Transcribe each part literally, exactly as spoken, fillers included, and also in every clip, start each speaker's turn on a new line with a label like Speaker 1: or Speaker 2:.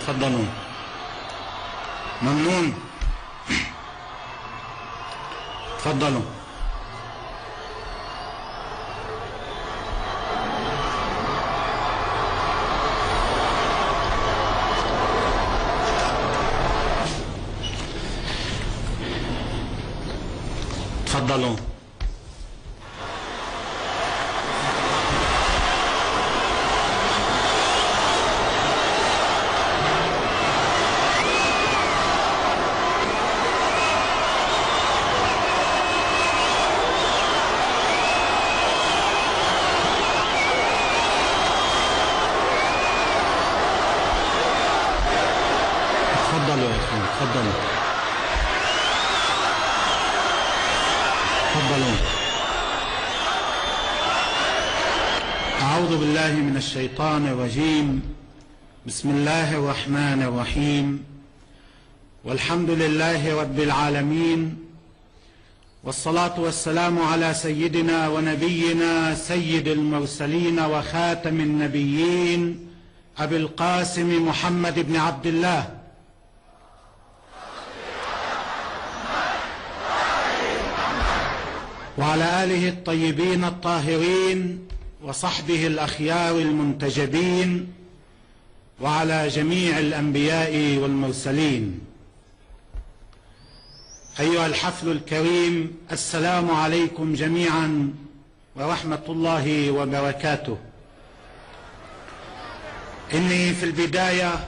Speaker 1: تفضلوا. ممنون. تفضلوا. تفضلوا. تفضلوا يا اخوان، تفضلوا. تفضلوا. أعوذ بالله من الشيطان الرجيم. بسم الله الرحمن الرحيم. والحمد لله رب العالمين، والصلاة والسلام على سيدنا ونبينا سيد المرسلين وخاتم النبيين أبي القاسم محمد بن عبد الله وعلى آله الطيبين الطاهرين وصحبه الأخيار المنتجبين وعلى جميع الأنبياء والمرسلين. أيها الحفل الكريم، السلام عليكم جميعا ورحمة الله وبركاته. إني في البداية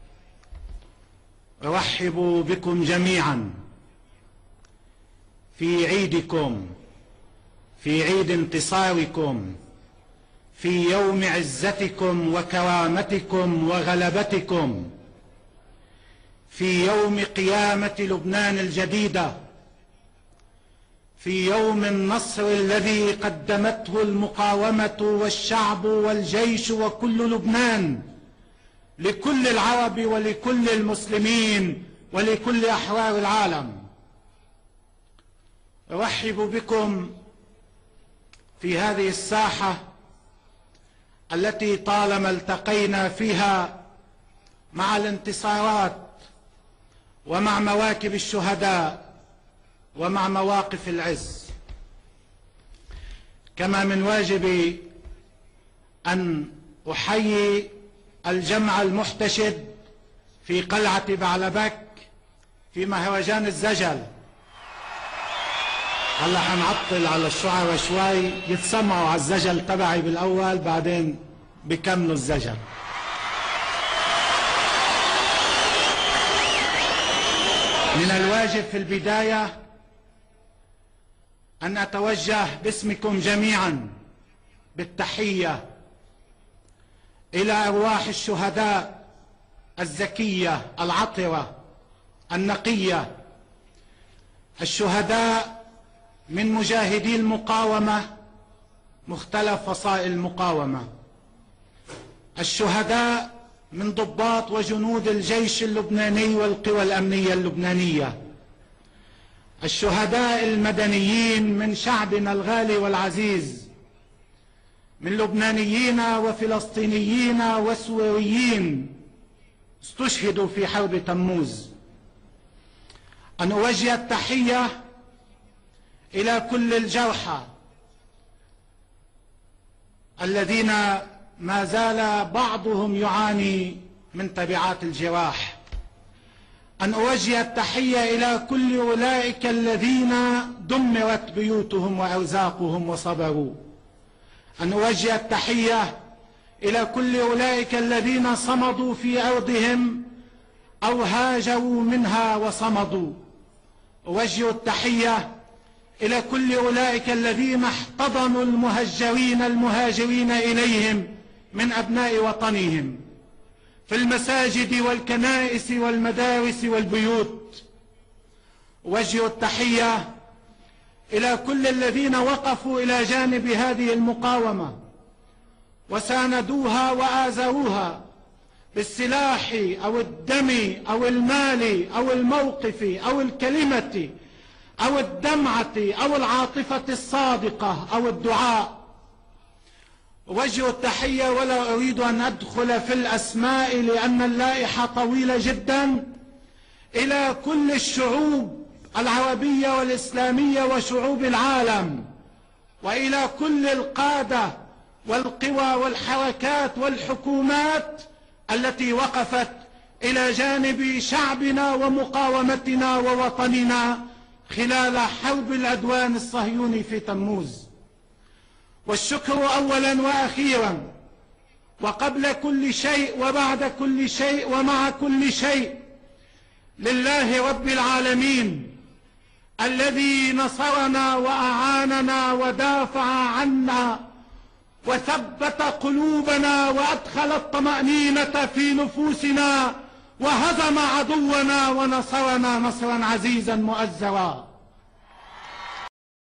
Speaker 1: أرحب بكم جميعا في عيدكم، في عيد انتصاركم، في يوم عزتكم وكرامتكم وغلبتكم، في يوم قيامة لبنان الجديدة، في يوم النصر الذي قدمته المقاومة والشعب والجيش وكل لبنان لكل العرب ولكل المسلمين ولكل أحرار العالم. أرحب بكم في هذه الساحة التي طالما التقينا فيها مع الانتصارات ومع مواكب الشهداء ومع مواقف العز. كما من واجبي أن أحيي الجمع المحتشد في قلعة بعلبك في مهرجان الزجل. هلا حنعطل على الشعراء شوي يتسمعوا على الزجل تبعي بالاول، بعدين بكملوا الزجل. من الواجب في البداية أن أتوجه باسمكم جميعا بالتحية إلى أرواح الشهداء الزكية العطرة النقية، الشهداء من مجاهدي المقاومة مختلف فصائل المقاومة، الشهداء من ضباط وجنود الجيش اللبناني والقوى الأمنية اللبنانية، الشهداء المدنيين من شعبنا الغالي والعزيز، من لبنانيين وفلسطينيين وسوريين استشهدوا في حرب تموز. أن أوجه التحية إلى كل الجرحى الذين ما زال بعضهم يعاني من تبعات الجراح. أن أوجه التحية إلى كل أولئك الذين دمرت بيوتهم وأرزاقهم وصبروا. أن أوجه التحية إلى كل أولئك الذين صمدوا في أرضهم أو هاجروا منها وصمدوا. أوجه التحية إلى كل أولئك الذين احتضنوا المهجرين المهاجرين إليهم من أبناء وطنهم في المساجد والكنائس والمدارس والبيوت. أوجه التحية إلى كل الذين وقفوا إلى جانب هذه المقاومة وساندوها وآزروها بالسلاح أو الدم أو المال أو الموقف أو الكلمة أو الدمعة أو العاطفة الصادقة أو الدعاء. أوجه التحية ولا أريد أن أدخل في الأسماء لأن اللائحة طويلة جدا إلى كل الشعوب العربية والإسلامية وشعوب العالم، وإلى كل القادة والقوى والحركات والحكومات التي وقفت إلى جانب شعبنا ومقاومتنا ووطننا خلال حرب العدوان الصهيوني في تموز. والشكر أولا وأخيرا وقبل كل شيء وبعد كل شيء ومع كل شيء لله رب العالمين الذي نصرنا وأعاننا ودافع عنا وثبت قلوبنا وأدخل الطمأنينة في نفوسنا وهزم عدونا ونصرنا نصرا عزيزا مؤزرا.